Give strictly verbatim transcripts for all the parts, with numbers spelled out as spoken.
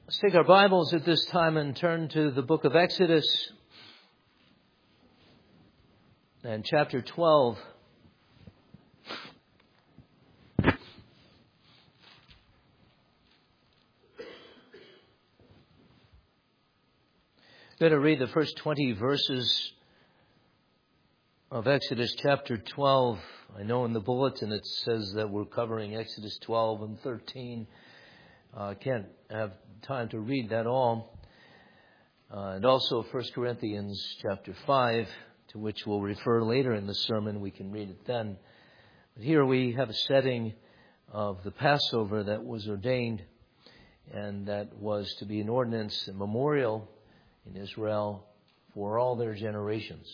Let's take our Bibles at this time and turn to the book of Exodus and chapter twelve. I'm going to read the first twenty verses of Exodus chapter twelve. I know in the bulletin it says that we're covering Exodus twelve and thirteen. I uh, can't have time to read that all. Uh, and also First Corinthians chapter five, to which we'll refer later in the sermon. We can read it then. But here we have a setting of the Passover that was ordained, and that was to be an ordinance, a memorial in Israel for all their generations.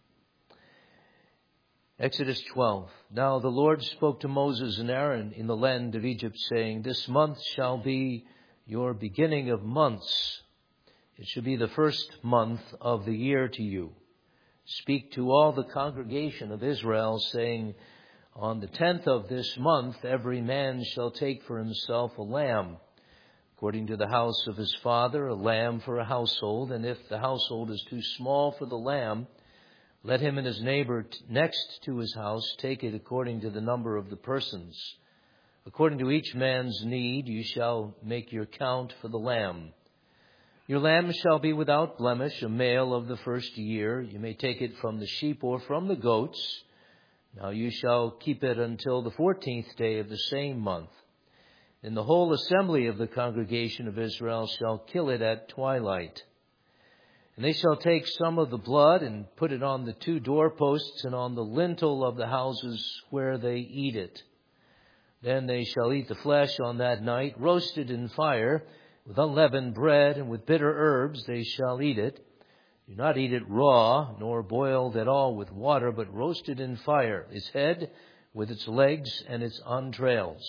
Exodus twelve. Now the Lord spoke to Moses and Aaron in the land of Egypt, saying, This month shall be your beginning of months. It shall be the first month of the year to you. Speak to all the congregation of Israel, saying, On the tenth of this month every man shall take for himself a lamb, according to the house of his father, a lamb for a household. And if the household is too small for the lamb, let him and his neighbor next to his house take it according to the number of the persons. According to each man's need, you shall make your count for the lamb. Your lamb shall be without blemish, a male of the first year. You may take it from the sheep or from the goats. Now you shall keep it until the fourteenth day of the same month. And the whole assembly of the congregation of Israel shall kill it at twilight. And they shall take some of the blood and put it on the two doorposts and on the lintel of the houses where they eat it. Then they shall eat the flesh on that night, roasted in fire, with unleavened bread and with bitter herbs they shall eat it. Do not eat it raw, nor boiled at all with water, but roasted in fire, its head with its legs and its entrails.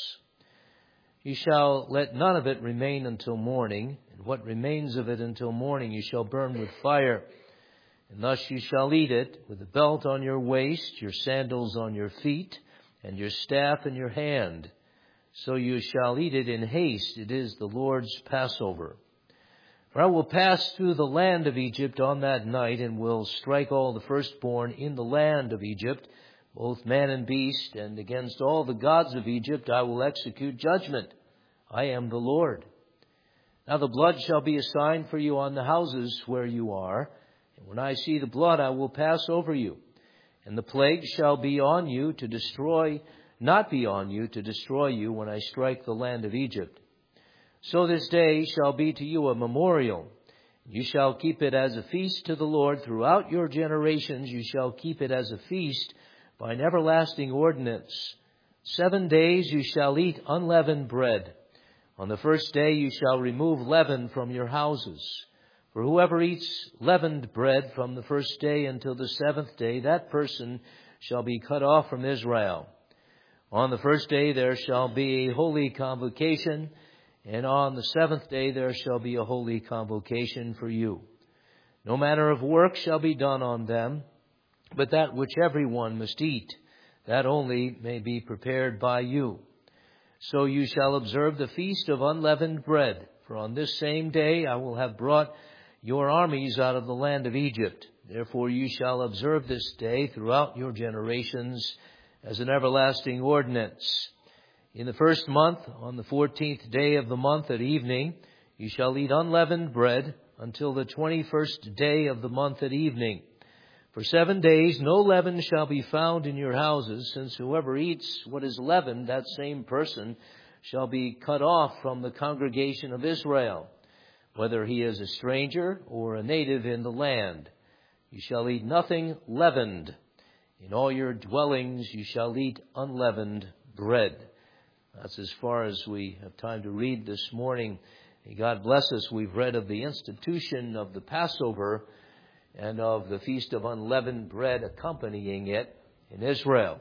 You shall let none of it remain until morning, and what remains of it until morning you shall burn with fire. And thus you shall eat it, with a belt on your waist, your sandals on your feet, and your staff in your hand. So you shall eat it in haste. It is the Lord's Passover. For I will pass through the land of Egypt on that night, and will strike all the firstborn in the land of Egypt, both man and beast, and against all the gods of Egypt I will execute judgment. I am the Lord. Now the blood shall be a sign for you on the houses where you are, and when I see the blood I will pass over you. And the plague shall be on you to destroy, not be on you to destroy you when I strike the land of Egypt. So this day shall be to you a memorial. You shall keep it as a feast to the Lord throughout your generations. You shall keep it as a feast by an everlasting ordinance. Seven days you shall eat unleavened bread. On the first day you shall remove leaven from your houses. For whoever eats leavened bread from the first day until the seventh day, that person shall be cut off from Israel. On the first day there shall be a holy convocation, and on the seventh day there shall be a holy convocation for you. No manner of work shall be done on them, but that which every one must eat, that only may be prepared by you. So you shall observe the feast of unleavened bread, for on this same day I will have brought your armies out of the land of Egypt. Therefore you shall observe this day throughout your generations as an everlasting ordinance. In the first month, on the fourteenth day of the month at evening, you shall eat unleavened bread until the twenty-first day of the month at evening. For seven days no leaven shall be found in your houses, since whoever eats what is leavened, that same person shall be cut off from the congregation of Israel, whether he is a stranger or a native in the land. You shall eat nothing leavened. In all your dwellings you shall eat unleavened bread. That's as far as we have time to read this morning. May God bless us. We've read of the institution of the Passover and of the Feast of Unleavened Bread accompanying it in Israel.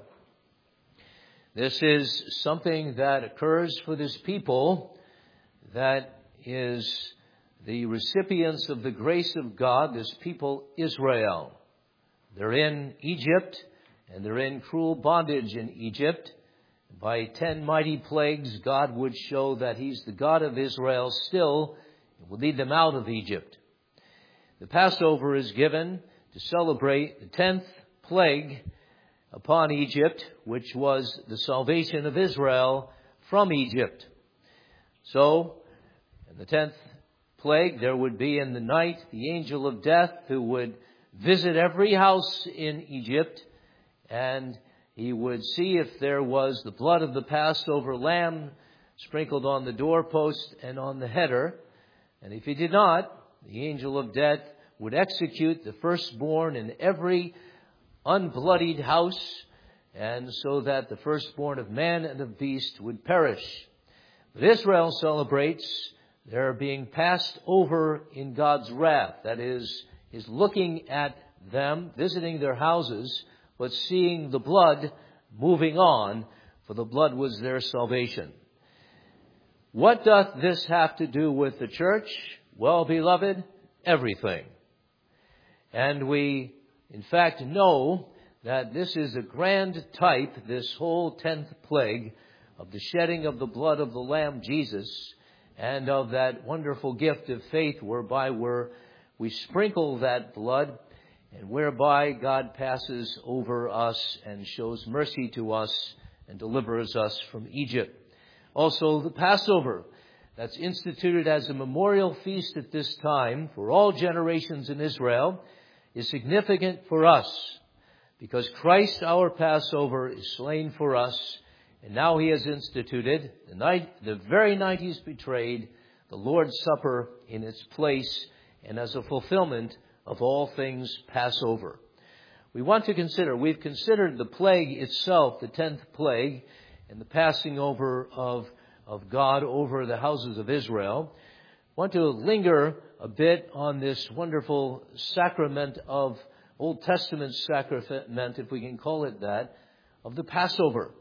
This is something that occurs for this people that is the recipients of the grace of God, this people Israel. They're in Egypt, and they're in cruel bondage in Egypt. By ten mighty plagues, God would show that He's the God of Israel still It will lead them out of Egypt. The Passover is given to celebrate the tenth plague upon Egypt, which was the salvation of Israel from Egypt. So, in the tenth plague, there would be in the night the angel of death who would visit every house in Egypt, and he would see if there was the blood of the Passover lamb sprinkled on the doorpost and on the header. And if he did not, the angel of death would execute the firstborn in every unbloodied house, and so that the firstborn of man and of beast would perish. But Israel celebrates their being passed over in God's wrath. That is, is looking at them, visiting their houses, but seeing the blood moving on, for the blood was their salvation. What doth this have to do with the church? Well, beloved, everything. And we, in fact, know that this is a grand type, this whole tenth plague, of the shedding of the blood of the Lamb Jesus, and of that wonderful gift of faith whereby we're, we sprinkle that blood, and whereby God passes over us and shows mercy to us and delivers us from Egypt. Also, the Passover, that's instituted as a memorial feast at this time for all generations in Israel, is significant for us because Christ, our Passover, is slain for us, and now he has instituted, the night, the very night he's betrayed, the Lord's Supper in its place and as a fulfillment of all things Passover. We want to consider, we've considered the plague itself, the tenth plague, and the passing over of, of God over the houses of Israel. I want to linger a bit on this wonderful sacrament of Old Testament sacrament, if we can call it that, of the Passover,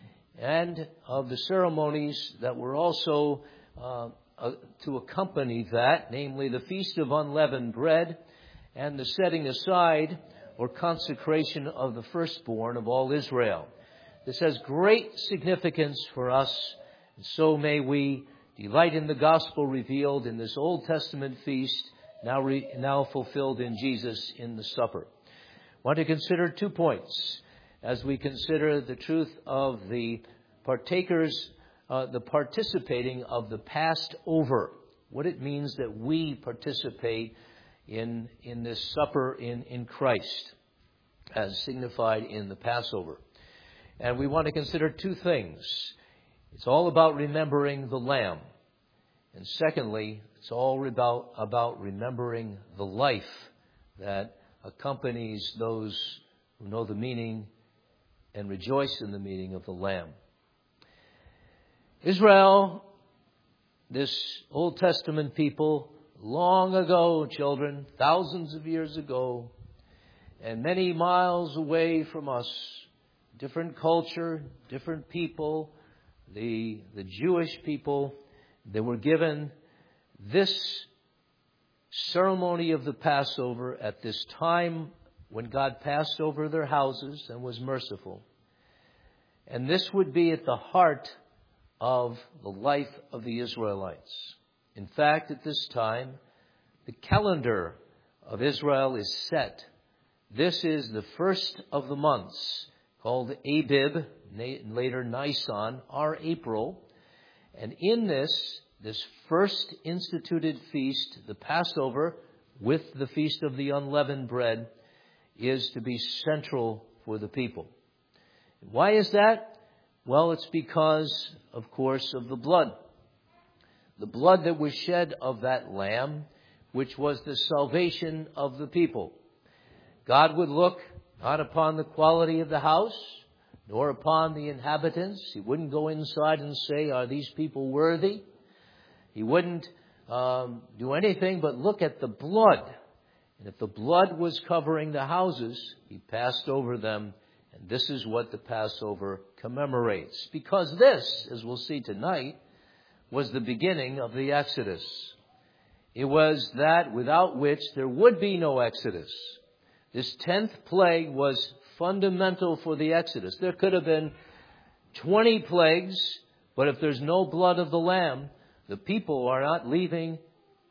and of the ceremonies that were also uh, uh, to accompany that, namely the Feast of Unleavened Bread and the setting aside or consecration of the firstborn of all Israel. This has great significance for us, and so may we delight in the gospel revealed in this Old Testament feast, now re, now fulfilled in Jesus in the supper. I want to consider two points as we consider the truth of the partakers, uh, the participating of the passed over, what it means that we participate in, in this supper in, in Christ, as signified in the Passover. And we want to consider two things. It's all about remembering the Lamb. And secondly, it's all about, about remembering the life that accompanies those who know the meaning and rejoice in the meaning of the Lamb. Israel, this Old Testament people, long ago, children, thousands of years ago, and many miles away from us, different culture, different people, the, the Jewish people, they were given this ceremony of the Passover at this time when God passed over their houses and was merciful. And this would be at the heart of the life of the Israelites. In fact, at this time, the calendar of Israel is set. This is the first of the months, called Abib, later Nisan, our April. And in this, this first instituted feast, the Passover, with the Feast of the Unleavened Bread, is to be central for the people. Why is that? Well, it's because, of course, of the blood. The blood that was shed of that lamb, which was the salvation of the people. God would look not upon the quality of the house, nor upon the inhabitants. He wouldn't go inside and say, are these people worthy? He wouldn't um, do anything but look at the blood. And if the blood was covering the houses, he passed over them. And this is what the Passover commemorates. Because this, as we'll see tonight, was the beginning of the Exodus. It was that without which there would be no Exodus. This tenth plague was fundamental for the Exodus. There could have been twenty plagues, but if there's no blood of the Lamb, the people are not leaving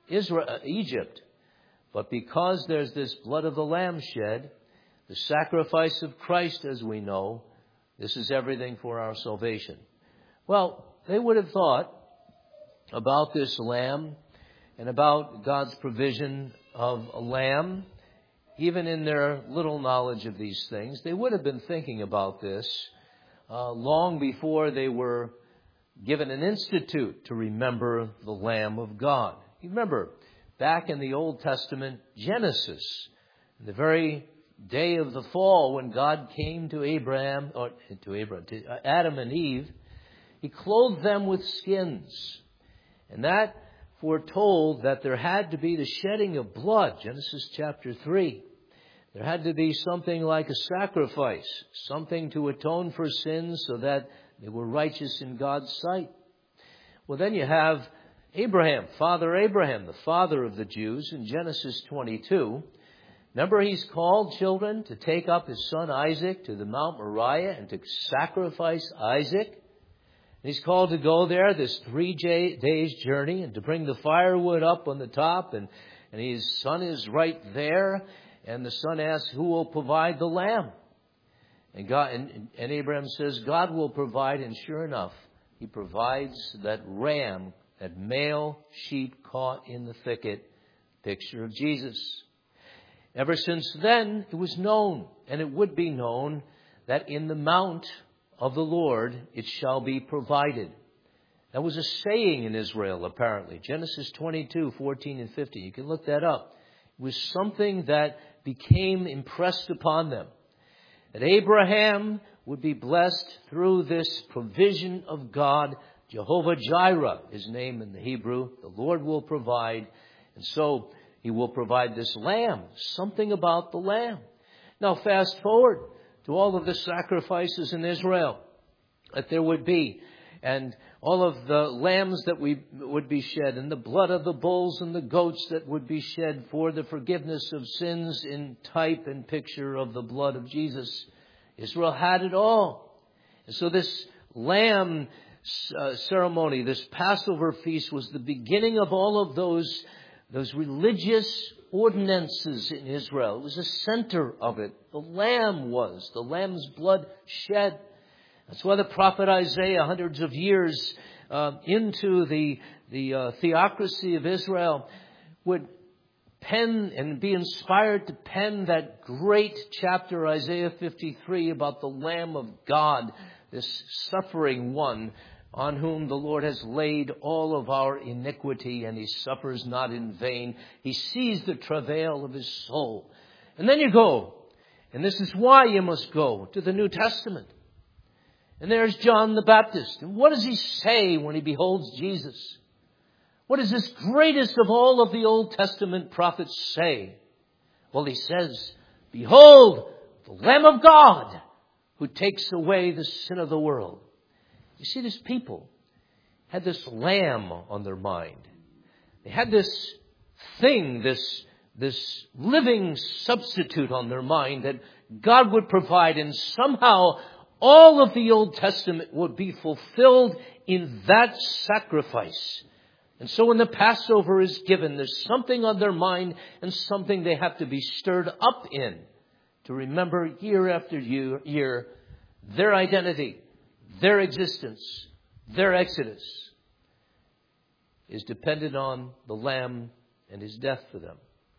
Israel, Egypt. But because there's this blood of the Lamb shed, the sacrifice of Christ, as we know, this is everything for our salvation. Well, they would have thought about this lamb and about God's provision of a lamb, even in their little knowledge of these things. They would have been thinking about this uh, long before they were given an institute to remember the Lamb of God. You remember, back in the Old Testament, Genesis, the very day of the fall when God came to Abraham, or to Abraham, to Adam and Eve, He clothed them with skins. And that foretold that there had to be the shedding of blood, Genesis chapter three. There had to be something like a sacrifice, something to atone for sins so that they were righteous in God's sight. Well, then you have Abraham, Father Abraham, the father of the Jews, in Genesis twenty-two. Remember, he's called children to take up his son Isaac to the Mount Moriah and to sacrifice Isaac. And he's called to go there, this three days journey, and to bring the firewood up on the top. And, and his son is right there. And the son asks, who will provide the lamb? And, God, and, and Abraham says, God will provide. And sure enough, He provides that ram, that male sheep caught in the thicket, picture of Jesus. Ever since then, it was known, and it would be known, that in the mount of the Lord it shall be provided. That was a saying in Israel, apparently. Genesis twenty-two, fourteen and fifteen. You can look that up. It was something that became impressed upon them. That Abraham would be blessed through this provision of God. Jehovah Jireh, His name in the Hebrew. The Lord will provide. And so He will provide this lamb. Something about the lamb. Now fast forward to all of the sacrifices in Israel that there would be. And all of the lambs that we would be shed, and the blood of the bulls and the goats that would be shed for the forgiveness of sins in type and picture of the blood of Jesus. Israel had it all. And so this lamb uh, ceremony, this Passover feast, was the beginning of all of those, those religious ordinances in Israel. It was the center of it. The lamb was. The lamb's blood shed. That's why the prophet Isaiah, hundreds of years uh, into the, the uh, theocracy of Israel, would pen and be inspired to pen that great chapter, Isaiah fifty-three, about the Lamb of God, this suffering one on whom the Lord has laid all of our iniquity, and He suffers not in vain. He sees the travail of His soul. And then you go, and this is why you must go to the New Testament. And there's John the Baptist. And what does he say when he beholds Jesus? What does this greatest of all of the Old Testament prophets say? Well, he says, behold, the Lamb of God who takes away the sin of the world. You see, these people had this lamb on their mind. They had this thing, this, this living substitute on their mind that God would provide, and somehow all of the Old Testament would be fulfilled in that sacrifice. And so when the Passover is given, there's something on their mind and something they have to be stirred up in to remember year after year, year their identity, their existence, their exodus is dependent on the Lamb and His death for them.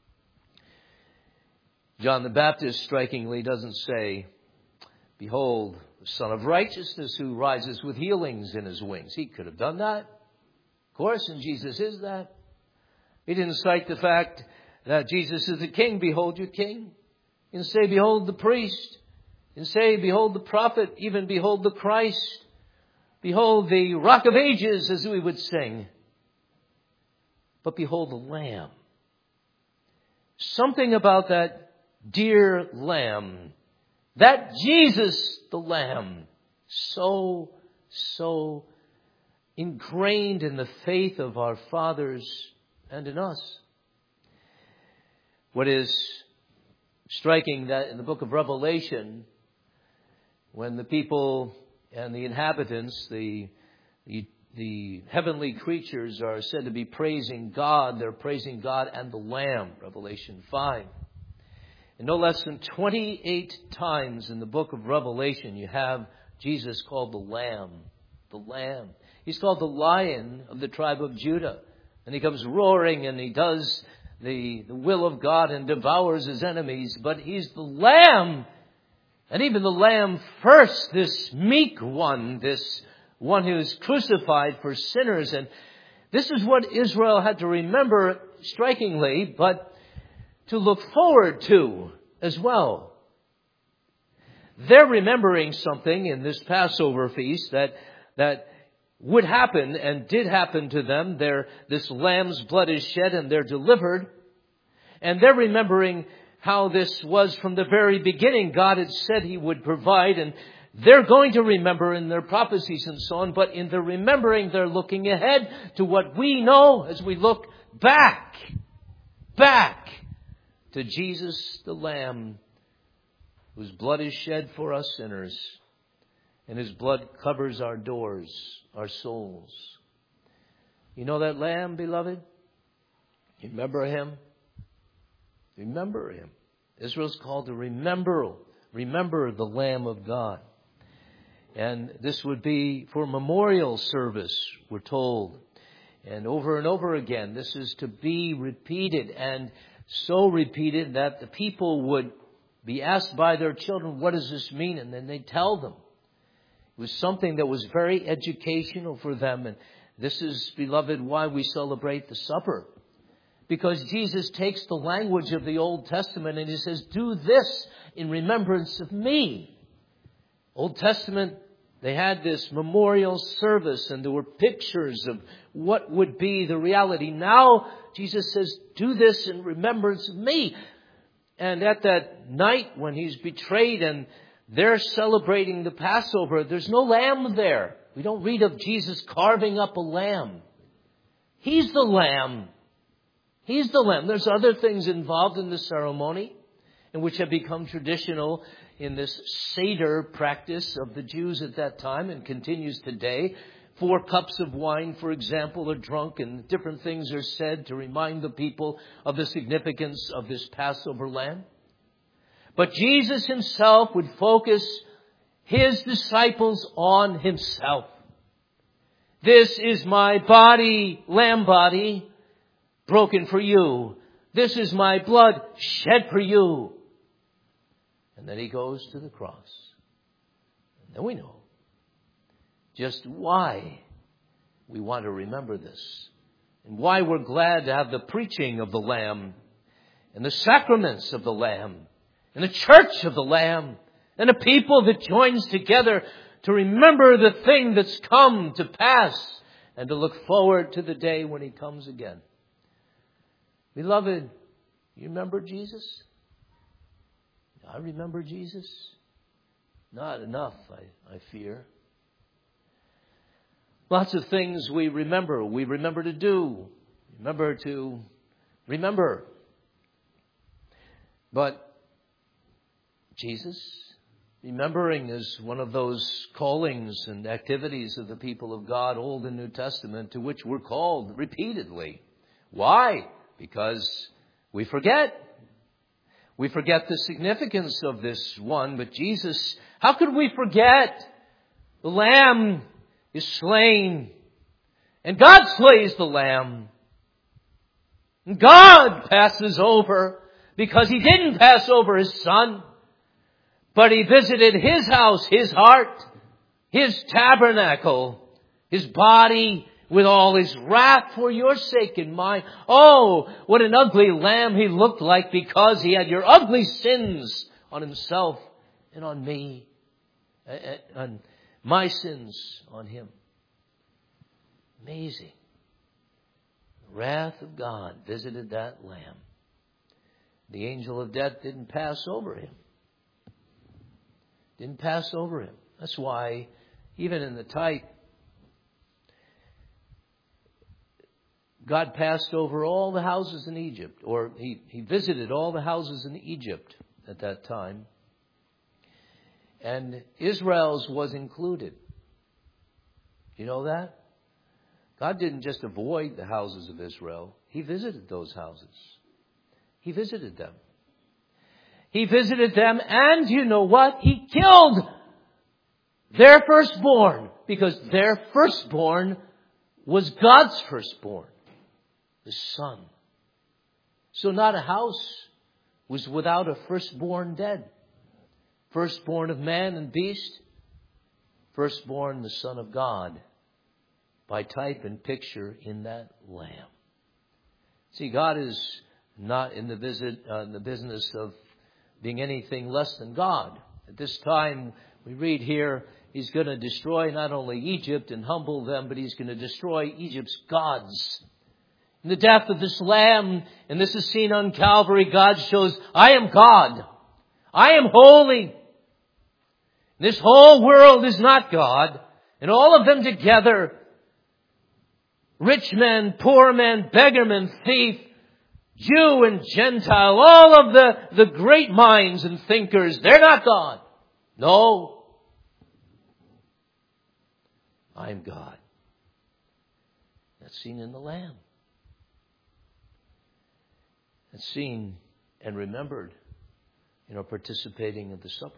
John the Baptist strikingly doesn't say, behold, the Son of Righteousness who rises with healings in His wings. He could have done that, of course, and Jesus is that. He didn't cite the fact that Jesus is the King. Behold your King. He didn't say, behold the priest. He didn't say, behold the prophet. Even behold the Christ. Behold the Rock of Ages, as we would sing. But behold the Lamb. Something about that dear Lamb. That Jesus, the Lamb, so, so ingrained in the faith of our fathers and in us. What is striking that in the book of Revelation, when the people and the inhabitants, the, the the heavenly creatures are said to be praising God. They're praising God and the Lamb, Revelation five. And no less than twenty-eight times in the book of Revelation, you have Jesus called the Lamb. The Lamb. He's called the Lion of the tribe of Judah. And he comes roaring and he does the, the will of God and devours his enemies. But he's the Lamb. And even the Lamb first, this meek one, this one who is crucified for sinners. And this is what Israel had to remember strikingly, but to look forward to as well. They're remembering something in this Passover feast that that would happen and did happen to them. They're, this lamb's blood is shed and they're delivered. And they're remembering how this was from the very beginning. God had said he would provide, and they're going to remember in their prophecies and so on. But in their remembering, they're looking ahead to what we know as we look back, back to Jesus the Lamb, whose blood is shed for us sinners. And his blood covers our doors, our souls. You know that Lamb, beloved? You remember him? Remember him. Israel's called to remember, remember the Lamb of God. And this would be for memorial service, we're told. And over and over again, this is to be repeated, and so repeated that the people would be asked by their children, what does this mean? And then they tell them. It was something that was very educational for them. And this is, beloved, why we celebrate the supper. Because Jesus takes the language of the Old Testament and he says, do this in remembrance of me. Old Testament, they had this memorial service and there were pictures of what would be the reality. Now, Jesus says, do this in remembrance of me. And at that night when he's betrayed and they're celebrating the Passover, there's no lamb there. We don't read of Jesus carving up a lamb. He's the lamb. He's the lamb. There's other things involved in the ceremony, and which have become traditional in this Seder practice of the Jews at that time and continues today. Four cups of wine, for example, are drunk, and different things are said to remind the people of the significance of this Passover lamb. But Jesus himself would focus his disciples on himself. This is my body, lamb body, broken for you. This is my blood shed for you. And then he goes to the cross. And then we know just why we want to remember this. And why we're glad to have the preaching of the Lamb and the sacraments of the Lamb and the church of the Lamb and a people that joins together to remember the thing that's come to pass and to look forward to the day when he comes again. Beloved, you remember Jesus? I remember Jesus. Not enough, I, I fear. Lots of things we remember. We remember to do. Remember to remember. But Jesus, remembering is one of those callings and activities of the people of God, Old and New Testament, to which we're called repeatedly. Why? Because we forget. We forget the significance of this one. But Jesus, how could we forget? The Lamb is slain. And God slays the Lamb. And God passes over because he didn't pass over his Son. But he visited his house, his heart, his tabernacle, his body with all his wrath for your sake and mine. Oh, what an ugly lamb he looked like because he had your ugly sins on himself and on me. And my sins on him. Amazing. The wrath of God visited that lamb. The angel of death didn't pass over him. Didn't pass over him. That's why, even in the type, God passed over all the houses in Egypt, or he, he visited all the houses in Egypt at that time. And Israel's was included. You know that? God didn't just avoid the houses of Israel. He visited those houses. He visited them. He visited them, and you know what? He killed their firstborn, because their firstborn was God's firstborn, the Son. So not a house was without a firstborn dead. Firstborn of man and beast, firstborn the Son of God, by type and picture in that Lamb. See, God is not in the visit, uh, in the business of being anything less than God. At this time, we read here, He's going to destroy not only Egypt and humble them, but He's going to destroy Egypt's gods. In the death of this Lamb, and this is seen on Calvary, God shows, I am God. I am holy. This whole world is not God. And all of them together, rich men, poor men, beggar men, thief, Jew and Gentile, all of the, the great minds and thinkers, they're not God. No. I am God. That's seen in the Lamb. That's seen and remembered in our participating of the supper.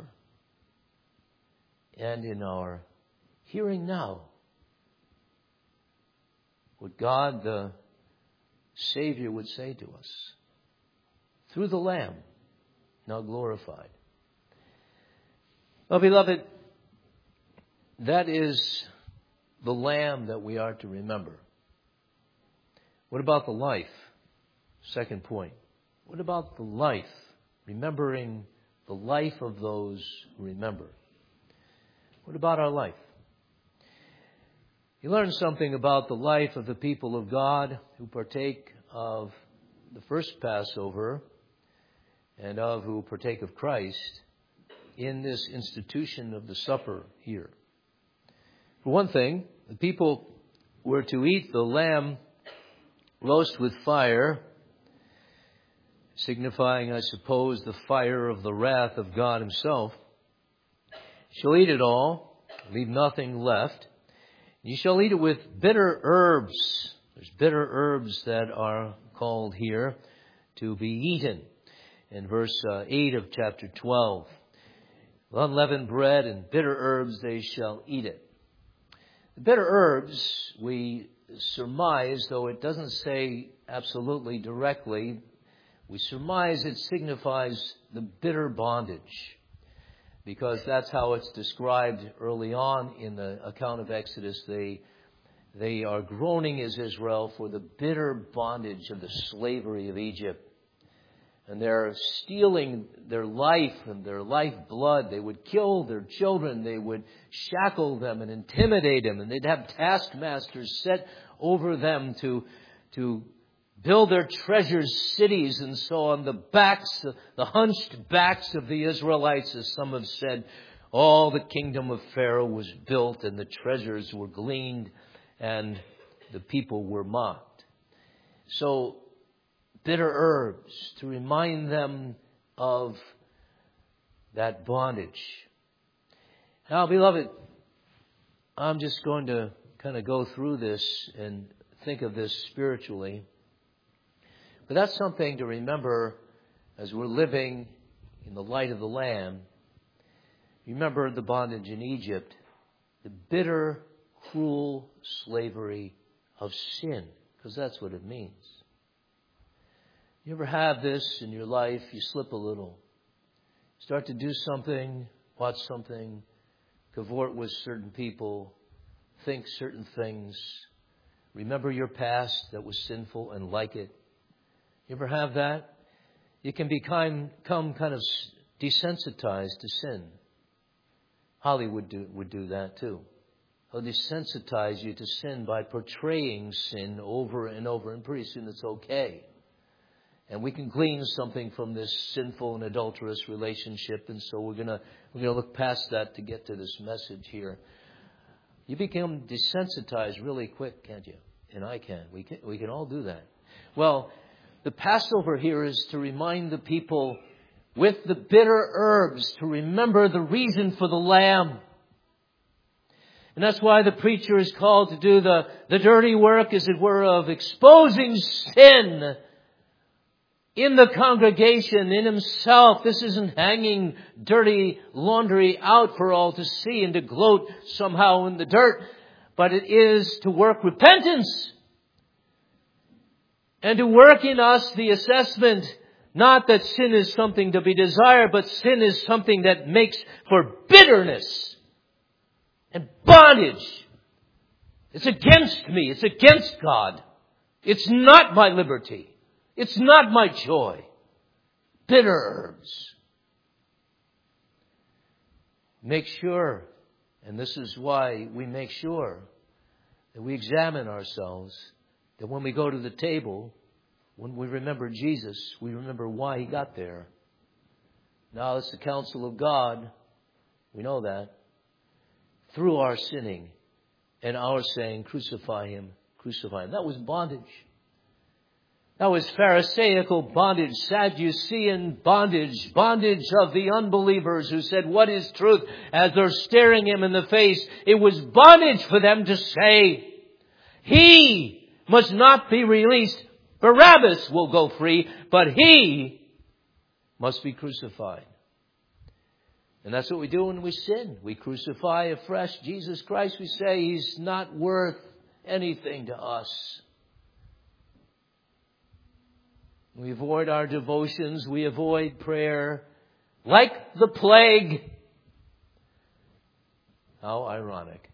And in our hearing now what God the Savior would say to us through the Lamb, now glorified. Well, beloved, that is the Lamb that we are to remember. What about the life? Second point. What about the life? Remembering the life of those who remember. What about our life? You learn something about the life of the people of God who partake of the first Passover and of who partake of Christ in this institution of the supper here. For one thing, the people were to eat the lamb roast with fire, signifying, I suppose, the fire of the wrath of God Himself. Shall eat it all, leave nothing left. You shall eat it with bitter herbs. There's bitter herbs that are called here to be eaten. In verse uh, eight of chapter twelve. Unleavened bread and bitter herbs, they shall eat it. The bitter herbs, we surmise, though it doesn't say absolutely directly, we surmise it signifies the bitter bondage. Because that's how it's described early on in the account of Exodus. They, they are groaning as Israel for the bitter bondage of the slavery of Egypt. And they're stealing their life and their lifeblood. They would kill their children. They would shackle them and intimidate them. And they'd have taskmasters set over them to, to build their treasures, cities, and so on. The backs, the hunched backs of the Israelites, as some have said, all the kingdom of Pharaoh was built and the treasures were gleaned and the people were mocked. So, bitter herbs to remind them of that bondage. Now, beloved, I'm just going to kind of go through this and think of this spiritually. But that's something to remember as we're living in the light of the Lamb. Remember the bondage in Egypt, the bitter, cruel slavery of sin, because that's what it means. You ever have this in your life? You slip a little. Start to do something, watch something, cavort with certain people, think certain things. Remember your past that was sinful and like it. You ever have that? You can become, become kind of desensitized to sin. Hollywood do, would do that too. They'll desensitize you to sin by portraying sin over and over, and pretty soon it's okay. And we can glean something from this sinful and adulterous relationship, and so we're gonna we're gonna look past that to get to this message here. You become desensitized really quick, can't you? And I can. We can. We can all do that. Well, the Passover here is to remind the people with the bitter herbs to remember the reason for the lamb. And that's why the preacher is called to do the, the dirty work, as it were, of exposing sin in the congregation, in himself. This isn't hanging dirty laundry out for all to see and to gloat somehow in the dirt, but it is to work repentance and to work in us the assessment, not that sin is something to be desired, but sin is something that makes for bitterness and bondage. It's against me. It's against God. It's not my liberty. It's not my joy. Bitter herbs. Make sure, and this is why we make sure that we examine ourselves, that when we go to the table, when we remember Jesus, we remember why He got there. Now it's the counsel of God. We know that. Through our sinning and our saying, crucify Him, crucify Him. That was bondage. That was Pharisaical bondage, Sadducean bondage, bondage of the unbelievers who said, what is truth? As they're staring Him in the face, it was bondage for them to say, He must not be released. Barabbas will go free, but He must be crucified. And that's what we do when we sin. We crucify afresh Jesus Christ. We say He's not worth anything to us. We avoid our devotions. We avoid prayer like the plague. How ironic.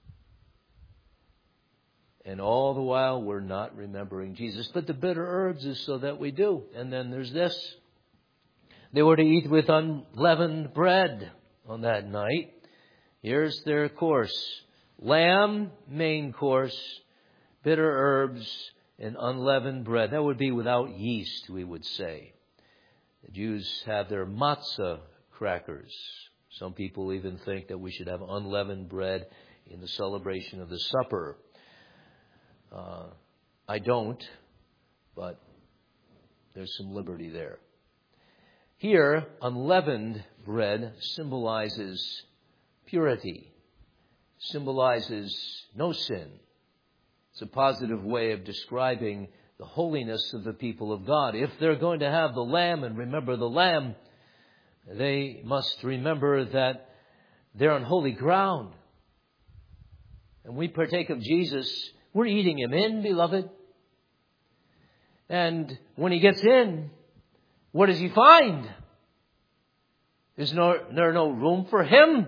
And all the while we're not remembering Jesus. But the bitter herbs is so that we do. And then there's this. They were to eat with unleavened bread on that night. Here's their course. Lamb, main course, bitter herbs, and unleavened bread. That would be without yeast, we would say. The Jews have their matzah crackers. Some people even think that we should have unleavened bread in the celebration of the supper. Uh, I don't, but there's some liberty there. Here, unleavened bread symbolizes purity, symbolizes no sin. It's a positive way of describing the holiness of the people of God. If they're going to have the lamb and remember the lamb, they must remember that they're on holy ground. And we partake of Jesus, we're eating Him in, beloved. And when He gets in, what does He find? Is no, there no room for Him?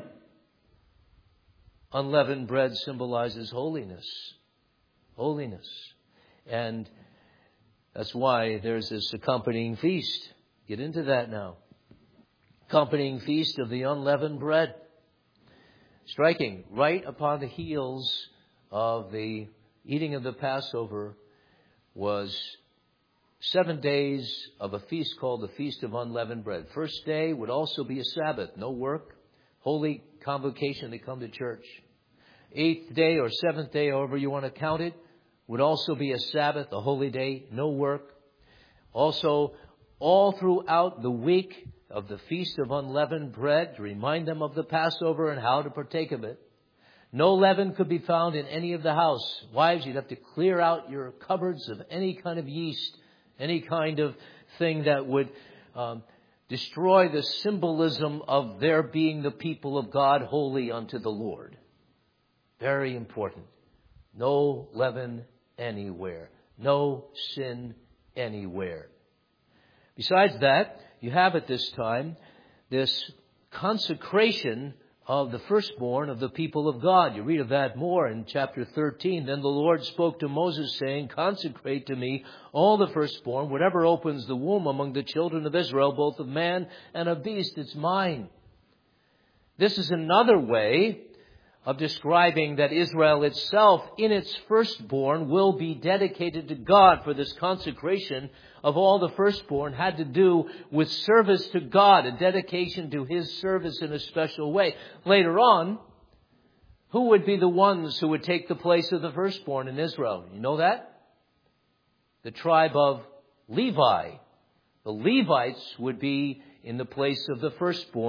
Unleavened bread symbolizes holiness. Holiness. And that's why there's this accompanying feast. Get into that now. Accompanying feast of the unleavened bread. Striking right upon the heels of the eating of the Passover was seven days of a feast called the Feast of Unleavened Bread. First day would also be a Sabbath, no work, holy convocation to come to church. Eighth day or seventh day, however you want to count it, would also be a Sabbath, a holy day, no work. Also, all throughout the week of the Feast of Unleavened Bread, to remind them of the Passover and how to partake of it. No leaven could be found in any of the house. Wives, you'd have to clear out your cupboards of any kind of yeast, any kind of thing that would um, destroy the symbolism of their being the people of God, holy unto the Lord. Very important. No leaven anywhere. No sin anywhere. Besides that, you have at this time this consecration of the firstborn of the people of God. You read of that more in chapter thirteen. Then the Lord spoke to Moses, saying, consecrate to me all the firstborn, whatever opens the womb among the children of Israel, both of man and of beast, it's mine. This is another way of describing that Israel itself, in its firstborn, will be dedicated to God. For this consecration of all the firstborn had to do with service to God, a dedication to His service in a special way. Later on, who would be the ones who would take the place of the firstborn in Israel? You know that? The tribe of Levi. The Levites would be in the place of the firstborn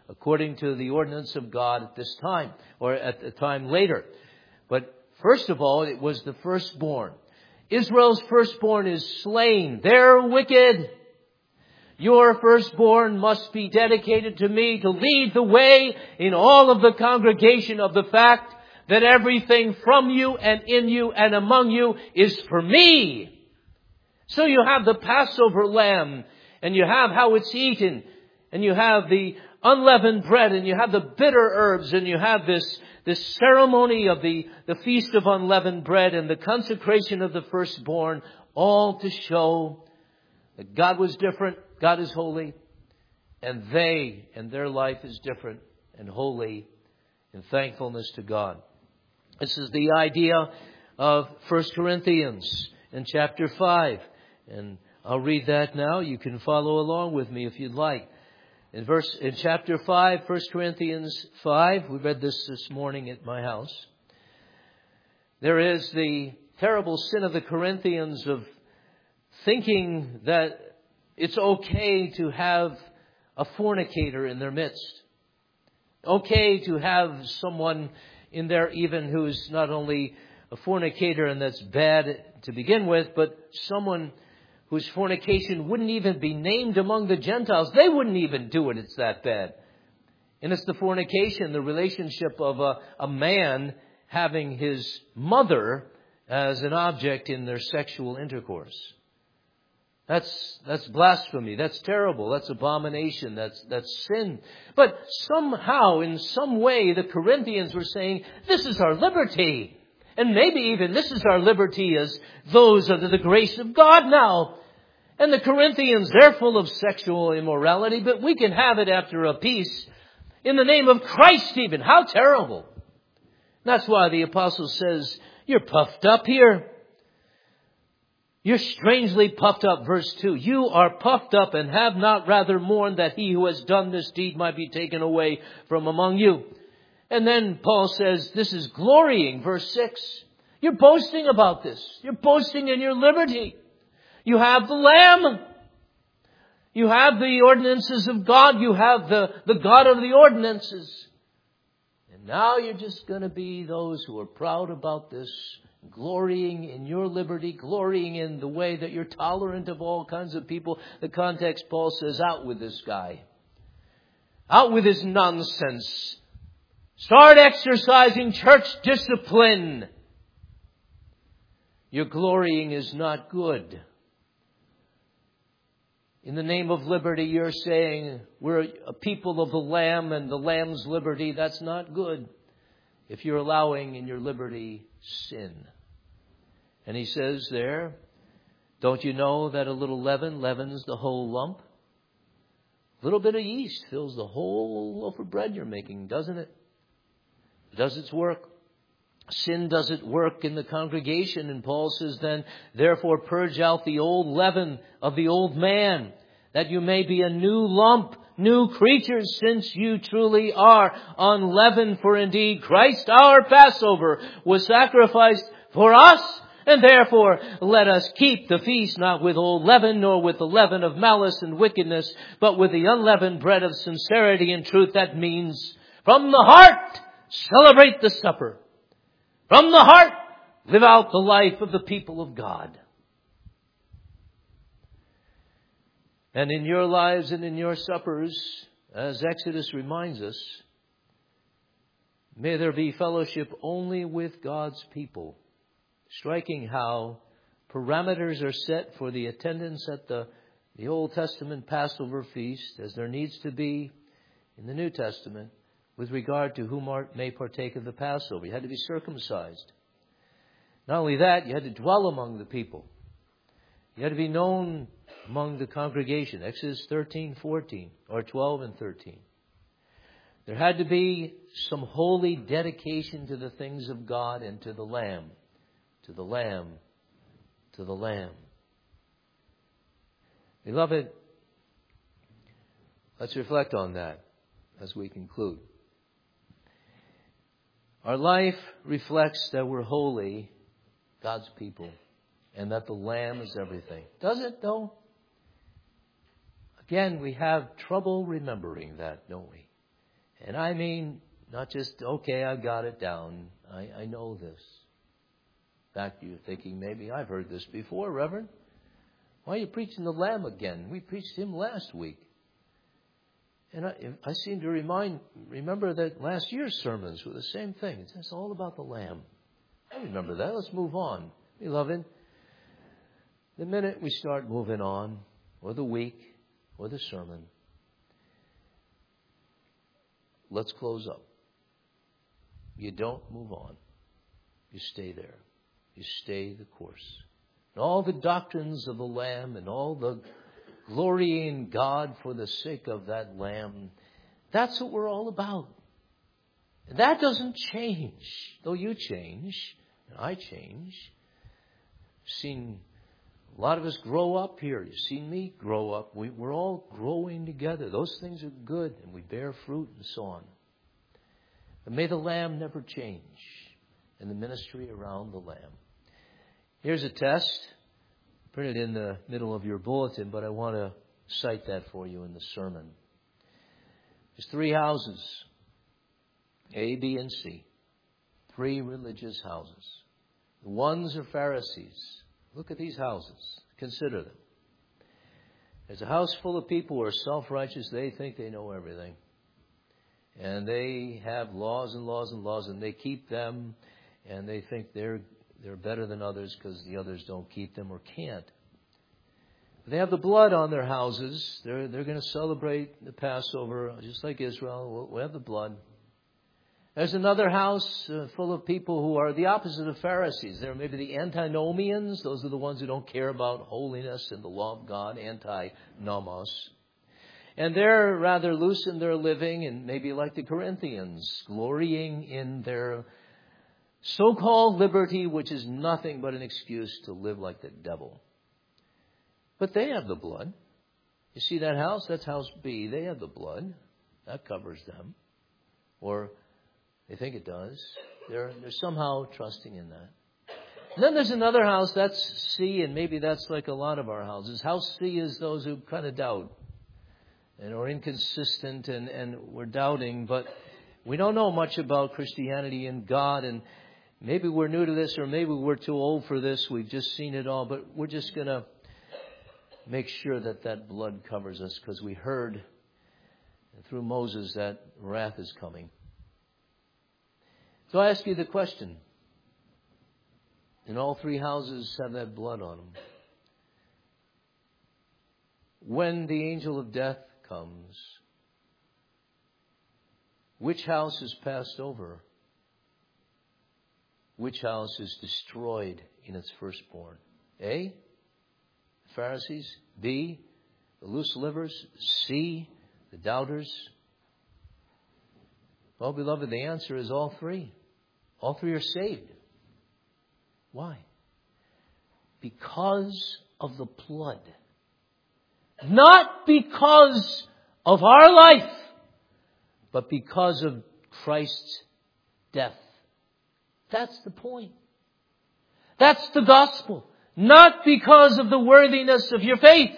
according to the ordinance of God at this time, or at the time later. But first of all, it was the firstborn. Israel's firstborn is slain. They're wicked. Your firstborn must be dedicated to me to lead the way in all of the congregation of the fact that everything from you and in you and among you is for me. So you have the Passover lamb, and you have how it's eaten, and you have the unleavened bread, and you have the bitter herbs, and you have this, this ceremony of the, the Feast of Unleavened Bread and the consecration of the firstborn, all to show that God was different, God is holy, and they and their life is different and holy in thankfulness to God. This is the idea of First Corinthians in chapter five. And I'll read that now. You can follow along with me if you'd like. In verse, in chapter five, First Corinthians five, we read this this morning at my house. There is the terrible sin of the Corinthians of thinking that it's okay to have a fornicator in their midst. Okay to have someone in there even who's not only a fornicator, and that's bad to begin with, but someone whose fornication wouldn't even be named among the Gentiles. They wouldn't even do it. It's that bad. And it's the fornication, the relationship of a, a man having his mother as an object in their sexual intercourse. That's, that's blasphemy. That's terrible. That's abomination. That's, that's sin. But somehow, in some way, the Corinthians were saying, this is our liberty. And maybe even this is our liberty as those under the grace of God now. And the Corinthians, they're full of sexual immorality, but we can have it after a peace in the name of Christ even. How terrible. That's why the apostle says, you're puffed up here. You're strangely puffed up, verse two. You are puffed up and have not rather mourned that he who has done this deed might be taken away from among you. And then Paul says, this is glorying, verse six. You're boasting about this. You're boasting in your liberty. You have the Lamb. You have the ordinances of God. You have the, the God of the ordinances. And now you're just going to be those who are proud about this, glorying in your liberty, glorying in the way that you're tolerant of all kinds of people. The context, Paul says, out with this guy. Out with his nonsense. Start exercising church discipline. Your glorying is not good. In the name of liberty, you're saying we're a people of the Lamb and the Lamb's liberty. That's not good if you're allowing in your liberty sin. And he says there, don't you know that a little leaven leavens the whole lump? A little bit of yeast fills the whole loaf of bread you're making, doesn't it? It does its work. Sin does its work in the congregation. And Paul says then, therefore purge out the old leaven of the old man, that you may be a new lump, new creatures, since you truly are unleavened. For indeed Christ our Passover was sacrificed for us. And therefore let us keep the feast not with old leaven, nor with the leaven of malice and wickedness, but with the unleavened bread of sincerity and truth. That means from the heart, celebrate the supper. From the heart, live out the life of the people of God. And in your lives and in your suppers, as Exodus reminds us, may there be fellowship only with God's people. Striking how parameters are set for the attendance at the, the Old Testament Passover feast, as there needs to be in the New Testament, with regard to whom may partake of the Passover. You had to be circumcised. Not only that, you had to dwell among the people. You had to be known among the congregation. Exodus thirteen, fourteen, or twelve and thirteen. There had to be some holy dedication to the things of God and to the Lamb. To the Lamb. To the Lamb. Beloved, let's reflect on that as we conclude. Our life reflects that we're holy, God's people, and that the Lamb is everything. Does it, though? Again, we have trouble remembering that, don't we? And I mean, not just, okay, I got it down. I, I know this. In fact, you're thinking, maybe I've heard this before, Reverend. Why are you preaching the Lamb again? We preached him last week. And I, I seem to remind, remember that last year's sermons were the same thing. It's all about the Lamb. I remember that. Let's move on. Beloved, the minute we start moving on, or the week, or the sermon, let's close up. You don't move on. You stay there. You stay the course. And all the doctrines of the Lamb and all the glorying God for the sake of that Lamb, that's what we're all about. And that doesn't change. Though you change, and I change. You've seen a lot of us grow up here. You've seen me grow up. We, we're all growing together. Those things are good, and we bear fruit and so on. But may the Lamb never change in the ministry around the Lamb. Here's a test. Printed in the middle of your bulletin, but I want to cite that for you in the sermon. There's three houses, A, B, and C. Three religious houses. The ones are Pharisees. Look at these houses. Consider them. There's a house full of people who are self-righteous. They think they know everything. And they have laws and laws and laws, and they keep them, and they think they're they're better than others because the others don't keep them or can't. They have the blood on their houses. They're they're going to celebrate the Passover just like Israel. We'll, we'll have the blood. There's another house uh, full of people who are the opposite of Pharisees. They're maybe the antinomians. Those are the ones who don't care about holiness and the law of God, anti-nomos. And they're rather loose in their living and maybe like the Corinthians, glorying in their so-called liberty, which is nothing but an excuse to live like the devil. But they have the blood. You see that house? That's house B. They have the blood. That covers them. Or they think it does. They're, they're somehow trusting in that. And then there's another house. That's C, and maybe that's like a lot of our houses. House C is those who kind of doubt and are inconsistent, and, and we're doubting, but we don't know much about Christianity and God, and maybe we're new to this, or maybe we're too old for this. We've just seen it all, but we're just going to make sure that that blood covers us, because we heard through Moses that wrath is coming. So I ask you the question, and all three houses have that blood on them. When the angel of death comes, which house is passed over? Which house is destroyed in its firstborn? A, the Pharisees. B, the loose livers. C, the doubters. Well, beloved, the answer is all three. All three are saved. Why? Because of the blood. Not because of our life, but because of Christ's death. That's the point. That's the gospel. Not because of the worthiness of your faith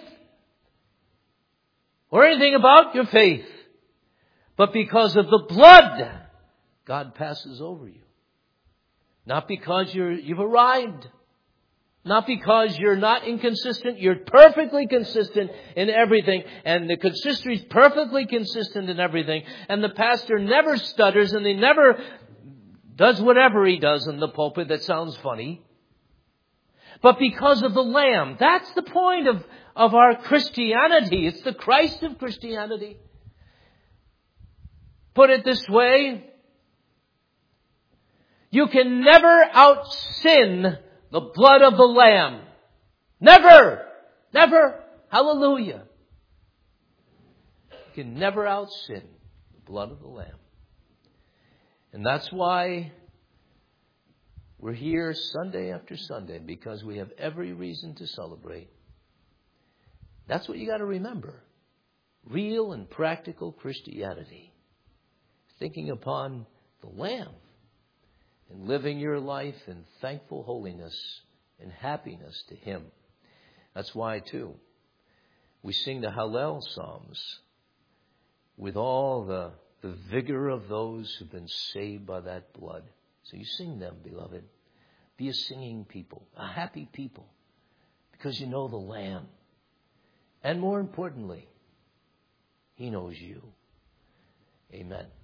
or anything about your faith, but because of the blood God passes over you. Not because you're, you've arrived. Not because you're not inconsistent. You're perfectly consistent in everything. And the consistory is perfectly consistent in everything. And the pastor never stutters, and he never does whatever he does in the pulpit that sounds funny. But because of the Lamb. That's the point of, of our Christianity. It's the Christ of Christianity. Put it this way. You can never out-sin the blood of the Lamb. Never. Never. Hallelujah. You can never out-sin the blood of the Lamb. And that's why we're here Sunday after Sunday, because we have every reason to celebrate. That's what you got to remember. Real and practical Christianity. Thinking upon the Lamb. And living your life in thankful holiness and happiness to Him. That's why, too, we sing the Hallel Psalms with all the the vigor of those who've been saved by that blood. So you sing them, beloved. Be a singing people, a happy people, because you know the Lamb. And more importantly, He knows you. Amen.